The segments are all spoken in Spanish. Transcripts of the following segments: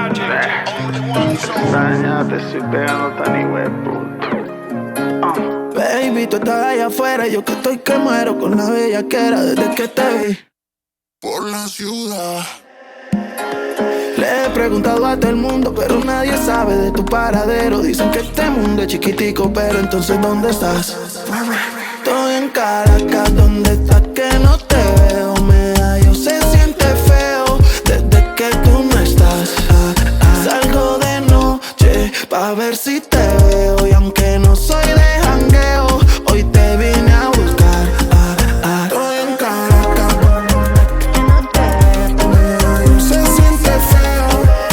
Dañate, estoy pegando tan hijueputa. Baby, tú estás allá afuera, yo que estoy que muero con la bellaquera desde que te vi por la ciudad. Le he preguntado a todo el mundo, pero nadie sabe de tu paradero. Dicen que este mundo es chiquitico, pero entonces ¿dónde estás? Estoy en Caracas, ¿dónde estás? Que no te veo, me hallo, se siente feo desde que tú no estás. Salgo de noche pa' ver si te veo, y aunque no soy de jangueo, hoy te vine a buscar. Estoy en Caracas, que no te veo, me hallo, se siente feo.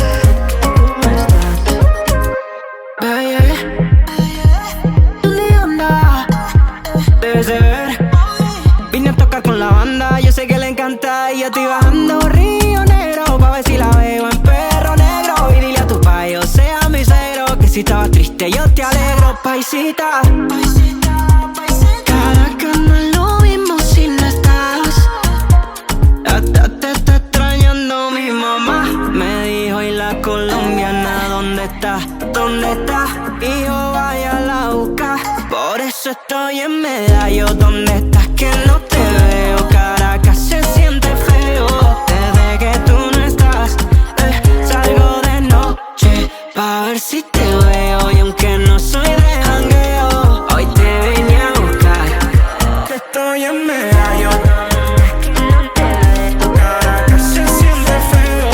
¿Dónde anda? Debes de ver. Vine a tocar con la banda, yo sé que le encanta. Y yo estoy bajando Río Negro pa' ver si la veo en Perro Negro. Y dile a tu pai, o sea mi cero, que si estabas triste yo te alegro, paisita. Caracas no es lo mismo si no estás. Hasta te está extrañando mi mamá. Me dijo, y la colombiana, ¿dónde está? ¿Dónde está? Y yo vaya a la buscar. Por eso estoy en Medallo. ¿Dónde estás? Que no te veo. Caracas se siente feo desde que tú no estás. Salgo de noche pa' ver si te veo, y aunque no soy de jangueo, hoy te vine a buscar. Estoy en Medallo. Caracas se siente feo.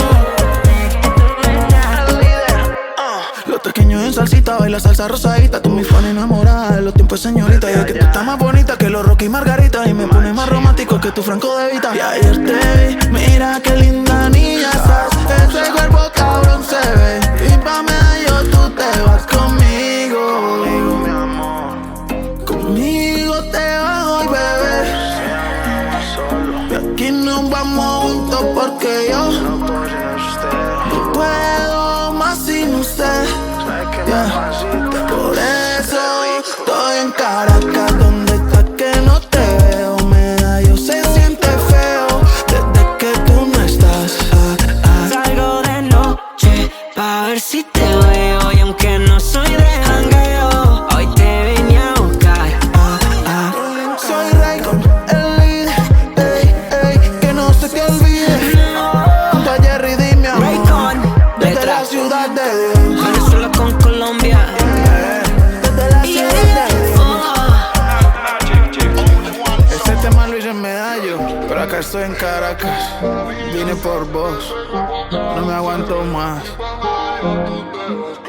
Los pequeños en salsita, baila salsa rosadita. Tú mi fan enamorada de los tiempos, señorita. Y es que tú estás más bonita que los Rocky y Margarita, y me pone más romántico que tu Franco de Vita. Y ayer te vi, mira qué linda niña estás. Ese cuerpo cabrón se ve. Y pa' Medallo tú te vas conmigo. Conmigo, mi amor. Conmigo te vas hoy, bebé. Solo. Y aquí nos vamos juntos porque yo No puedo sin usted. no puedo más sin usted. Sabes que me Yeah. necesita. Por eso estoy en Caracas, ¿dónde estás? Que no te veo, me hallo, se siente feo desde que tú no estás. Salgo de noche pa' ver si te veo, y aunque no soy de jangueo, hoy te vine a buscar. Soy Raycon, el líder, ey, ey, que no se te olvide. Junto a Jerry Dimian, Raycon, desde la detrás. ciudad de Dios. Venezuela con Colombia. Desde la ciudad de Dios. Este tema lo hice en Medallo, pero acá estoy en Caracas. Vine por vos, no me aguanto más.